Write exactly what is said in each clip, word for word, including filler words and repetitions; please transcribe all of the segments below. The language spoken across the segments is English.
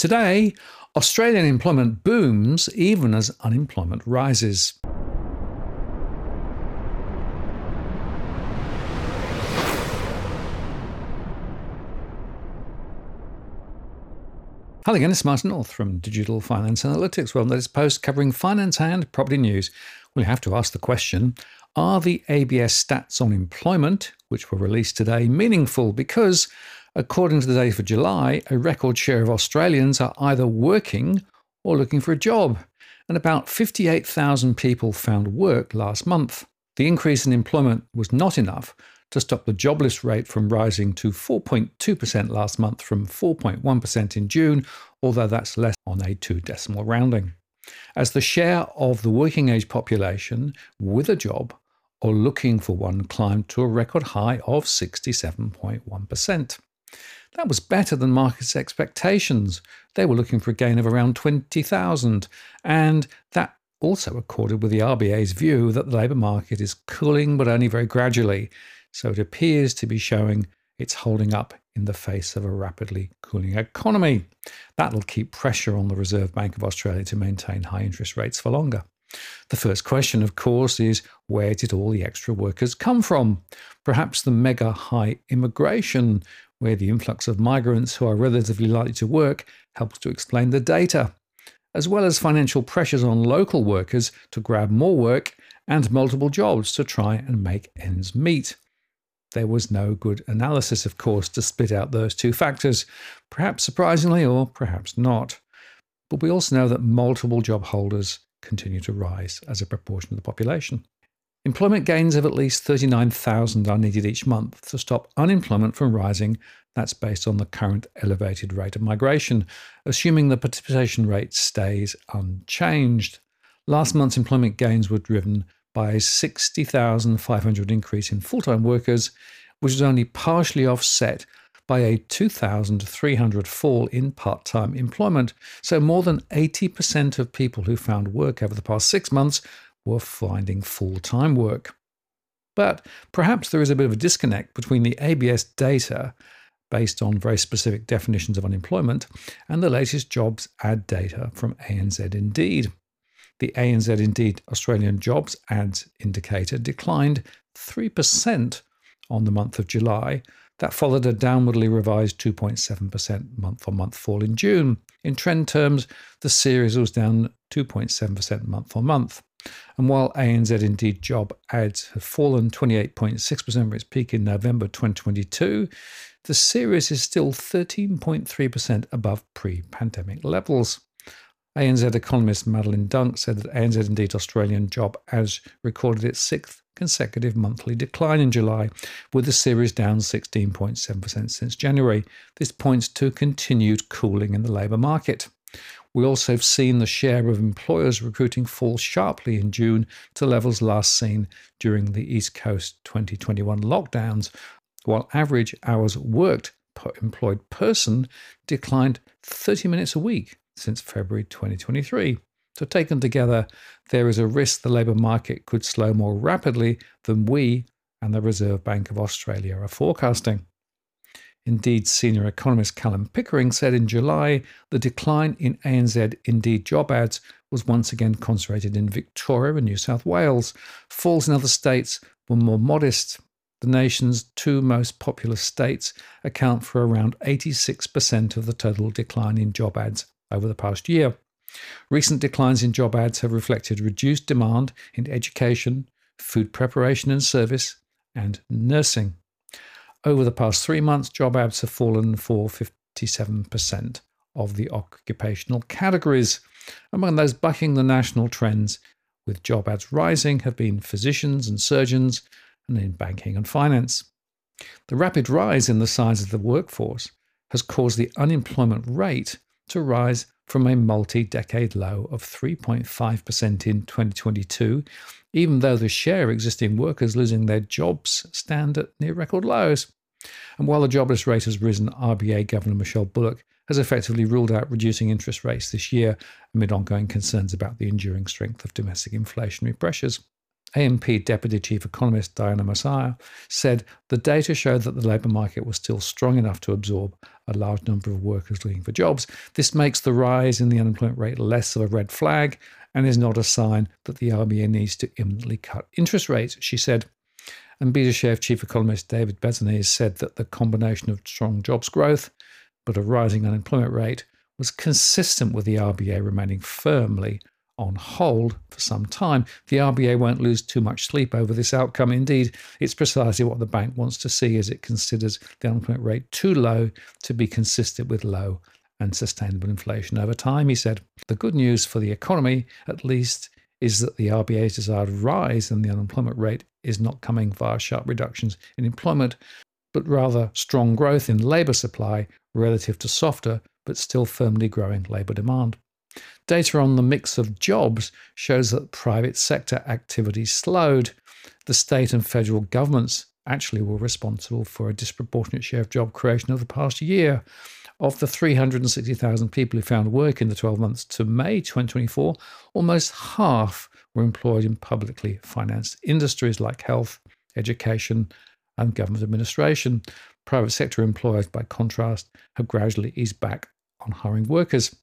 Today, Australian employment booms even as unemployment rises. Hello again, it's Martin North from Digital Finance Analytics, well, latest post covering finance and property news. We have to ask the question, are the A B S stats on employment, which were released today, meaningful? Because, according to the data for July, a record share of Australians are either working or looking for a job, and about fifty-eight thousand people found work last month. The increase in employment was not enough to stop the jobless rate from rising to four point two percent last month from four point one percent in June, although that's less on a two-decimal rounding. As the share of the working age population with a job or looking for one climbed to a record high of sixty-seven point one percent. That was better than market's expectations. They were looking for a gain of around twenty thousand, and that also accorded with the R B A's view that the labour market is cooling, but only very gradually. So it appears to be showing it's holding up in the face of a rapidly cooling economy. That'll keep pressure on the Reserve Bank of Australia to maintain high interest rates for longer. The first question, of course, is where did all the extra workers come from? Perhaps the mega high immigration, where the influx of migrants who are relatively likely to work helps to explain the data, as well as financial pressures on local workers to grab more work and multiple jobs to try and make ends meet. There was no good analysis, of course, to split out those two factors, perhaps surprisingly or perhaps not. But we also know that multiple job holders continue to rise as a proportion of the population. Employment gains of at least thirty-nine thousand are needed each month to stop unemployment from rising. That's based on the current elevated rate of migration, assuming the participation rate stays unchanged. Last month's employment gains were driven by a sixty thousand five hundred increase in full-time workers, which was only partially offset by a two thousand three hundred fall in part-time employment. So more than eighty percent of people who found work over the past six months were finding full-time work. But perhaps there is a bit of a disconnect between the A B S data, based on very specific definitions of unemployment, and the latest jobs ad data from A N Z Indeed. The A N Z Indeed Australian Jobs Ads indicator declined three percent on the month of July. That followed a downwardly revised two point seven percent month-on-month fall in June. In trend terms, the series was down two point seven percent month-on-month. And while A N Z Indeed job ads have fallen twenty-eight point six percent from its peak in November twenty twenty-two, the series is still thirteen point three percent above pre-pandemic levels. A N Z economist Madeline Dunk said that A N Z Indeed Australian job ads recorded its sixth consecutive monthly decline in July, with the series down sixteen point seven percent since January. This points to continued cooling in the labour market. We also have seen the share of employers recruiting fall sharply in June to levels last seen during the East Coast twenty twenty-one lockdowns, while average hours worked per employed person declined thirty minutes a week since February twenty twenty-three. So taken together, there is a risk the labour market could slow more rapidly than we and the Reserve Bank of Australia are forecasting. Indeed, senior economist Callum Pickering said in July the decline in A N Z Indeed job ads was once again concentrated in Victoria and New South Wales. Falls in other states were more modest. The nation's two most populous states account for around eighty-six percent of the total decline in job ads over the past year. Recent declines in job ads have reflected reduced demand in education, food preparation and service, and nursing. Over the past three months, job ads have fallen for fifty-seven percent of the occupational categories. Among those bucking the national trends, with job ads rising, have been physicians and surgeons, and in banking and finance. The rapid rise in the size of the workforce has caused the unemployment rate to rise from a multi-decade low of three point five percent in twenty twenty-two, even though the share of existing workers losing their jobs stand at near record lows. And while the jobless rate has risen, R B A Governor Michelle Bullock has effectively ruled out reducing interest rates this year amid ongoing concerns about the enduring strength of domestic inflationary pressures. A M P Deputy Chief Economist Diana Messiah said the data showed that the labour market was still strong enough to absorb a large number of workers looking for jobs. This makes the rise in the unemployment rate less of a red flag and is not a sign that the R B A needs to imminently cut interest rates, she said. And BetaShares Chief Economist David Bezanes said that the combination of strong jobs growth but a rising unemployment rate was consistent with the R B A remaining firmly on hold for some time. The R B A won't lose too much sleep over this outcome. Indeed, it's precisely what the bank wants to see, as it considers the unemployment rate too low to be consistent with low and sustainable inflation over time, he said. The good news for the economy, at least, is that the R B A's desired rise in the unemployment rate is not coming via sharp reductions in employment, but rather strong growth in labour supply relative to softer but still firmly growing labour demand. Data on the mix of jobs shows that private sector activity slowed. The state and federal governments actually were responsible for a disproportionate share of job creation over the past year. Of the three hundred sixty thousand people who found work in the twelve months to May twenty twenty-four, almost half were employed in publicly financed industries like health, education, and government administration. Private sector employers, by contrast, have gradually eased back on hiring workers.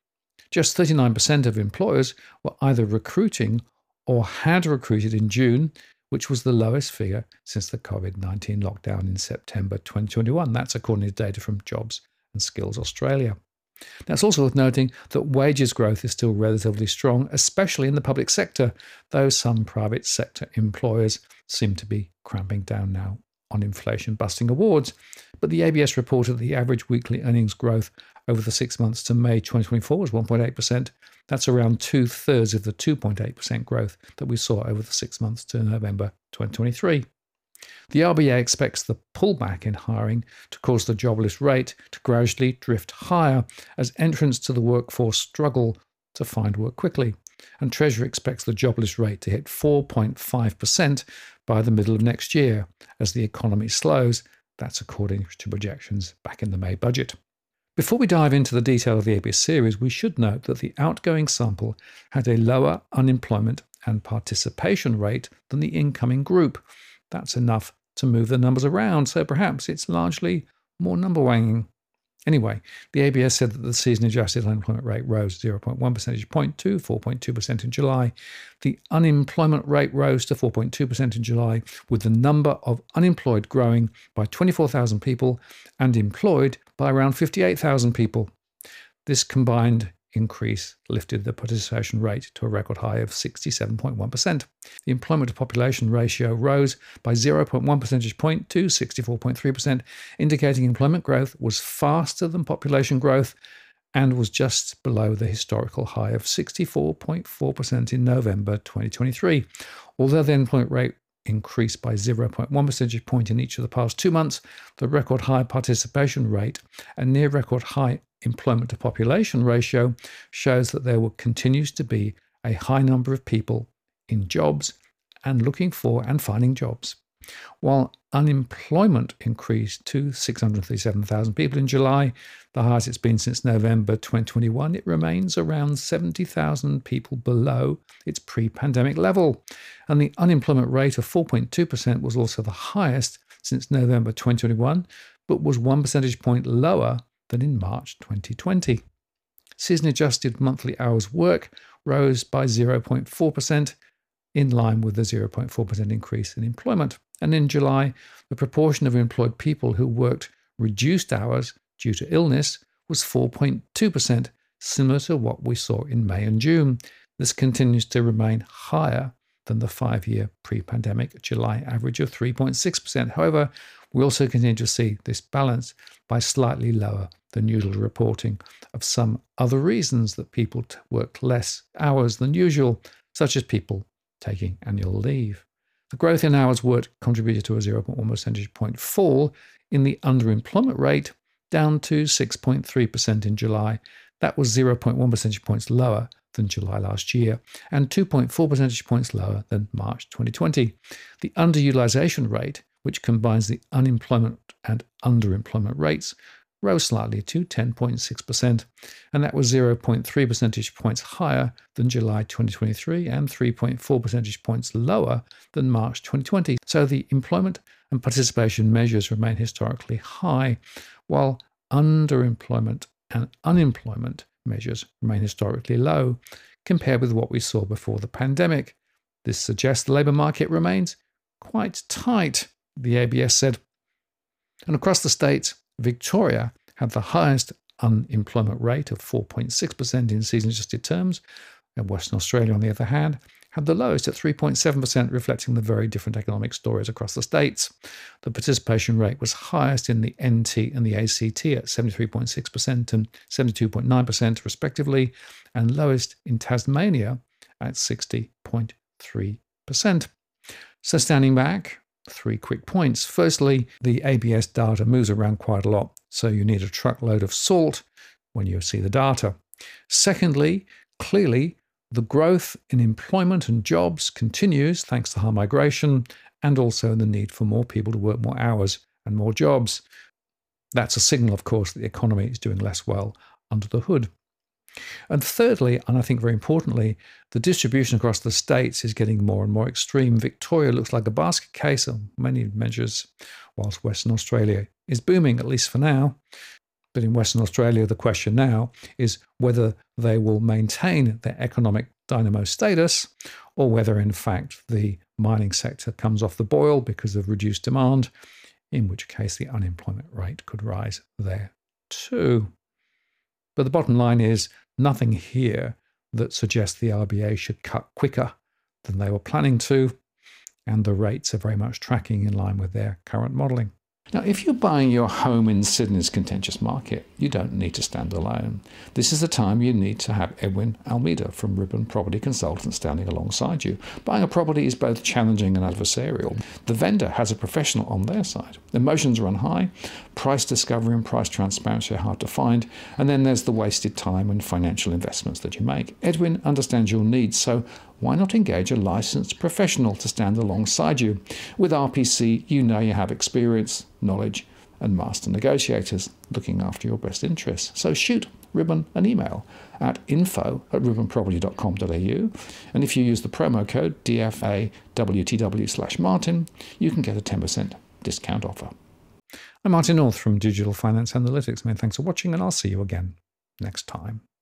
Just thirty-nine percent of employers were either recruiting or had recruited in June, which was the lowest figure since the COVID nineteen lockdown in September twenty twenty-one. That's according to data from Jobs and Skills Australia. Now, it's also worth noting that wages growth is still relatively strong, especially in the public sector, though some private sector employers seem to be cramping down now on inflation-busting awards. But the A B S reported that the average weekly earnings growth over the six months to May twenty twenty-four was one point eight percent. That's around two-thirds of the two point eight percent growth that we saw over the six months to November twenty twenty-three. The R B A expects the pullback in hiring to cause the jobless rate to gradually drift higher as entrants to the workforce struggle to find work quickly. And Treasury expects the jobless rate to hit four point five percent by the middle of next year as the economy slows. That's according to projections back in the May budget. Before we dive into the detail of the A B S series, we should note that the outgoing sample had a lower unemployment and participation rate than the incoming group. That's enough to move the numbers around, so perhaps it's largely more number wanging. Anyway, the A B S said that the season-adjusted unemployment rate rose zero point one percentage point to four point two percent in July. The unemployment rate rose to four point two percent in July, with the number of unemployed growing by twenty-four thousand people and employed by around fifty-eight thousand people. This combined increase lifted the participation rate to a record high of sixty-seven point one percent. The employment to population ratio rose by zero point one percentage point to sixty-four point three percent, indicating employment growth was faster than population growth and was just below the historical high of sixty-four point four percent in November twenty twenty-three. Although the employment rate increased by zero point one percentage point in each of the past two months, the record high participation rate and near record high employment to population ratio shows that there will continues to be a high number of people in jobs and looking for and finding jobs. While unemployment increased to six hundred thirty-seven thousand people in July, the highest it's been since November twenty twenty-one, it remains around seventy thousand people below its pre-pandemic level. And the unemployment rate of four point two percent was also the highest since November twenty twenty-one, but was one percentage point lower than in March twenty twenty. Season-adjusted monthly hours work rose by zero point four percent, in line with the zero point four percent increase in employment. And in July, the proportion of employed people who worked reduced hours due to illness was four point two percent, similar to what we saw in May and June. This continues to remain higher than the five-year pre-pandemic July average of three point six percent. However, we also continue to see this balance by slightly lower than usual reporting of some other reasons that people worked less hours than usual, such as people taking annual leave. The growth in hours worked contributed to a zero point one percentage point fall in the underemployment rate, down to six point three percent in July. That was zero point one percentage points lower than July last year and two point four percentage points lower than March twenty twenty. The underutilization rate, which combines the unemployment and underemployment rates, rose slightly to ten point six percent, and that was zero point three percentage points higher than July twenty twenty-three and three point four percentage points lower than March twenty twenty. So the employment and participation measures remain historically high, while underemployment and unemployment measures remain historically low compared with what we saw before the pandemic. This suggests the labour market remains quite tight, the A B S said. And across the states, Victoria had the highest unemployment rate of four point six percent in season-adjusted terms, and Western Australia, on the other hand, had the lowest at three point seven percent, reflecting the very different economic stories across the states. The participation rate was highest in the N T and the A C T at seventy-three point six percent and seventy-two point nine percent respectively, and lowest in Tasmania at sixty point three percent. So standing back, three quick points. Firstly, the A B S data moves around quite a lot, so you need a truckload of salt when you see the data. Secondly, clearly, the growth in employment and jobs continues thanks to high migration and also the need for more people to work more hours and more jobs. That's a signal, of course, that the economy is doing less well under the hood. And thirdly, and I think very importantly, the distribution across the states is getting more and more extreme. Victoria looks like a basket case on many measures, whilst Western Australia is booming, at least for now. But in Western Australia, the question now is whether they will maintain their economic dynamo status or whether, in fact, the mining sector comes off the boil because of reduced demand, in which case the unemployment rate could rise there too. But the bottom line is nothing here that suggests the R B A should cut quicker than they were planning to, and the rates are very much tracking in line with their current modelling. Now, if you're buying your home in Sydney's contentious market, you don't need to stand alone. This is the time you need to have Edwin Almeida from Ribbon Property Consultants standing alongside you. Buying a property is both challenging and adversarial. The vendor has a professional on their side. Emotions run high, price discovery and price transparency are hard to find, and then there's the wasted time and financial investments that you make. Edwin understands your needs, so why not engage a licensed professional to stand alongside you? With R P C, you know you have experience, knowledge, and master negotiators looking after your best interests. So shoot Ribbon an email at info at ribbon property dot com dot a u, and if you use the promo code D F A W T W slash Martin, you can get a ten percent discount offer. I'm Martin North from Digital Finance Analytics. Many thanks for watching, and I'll see you again next time.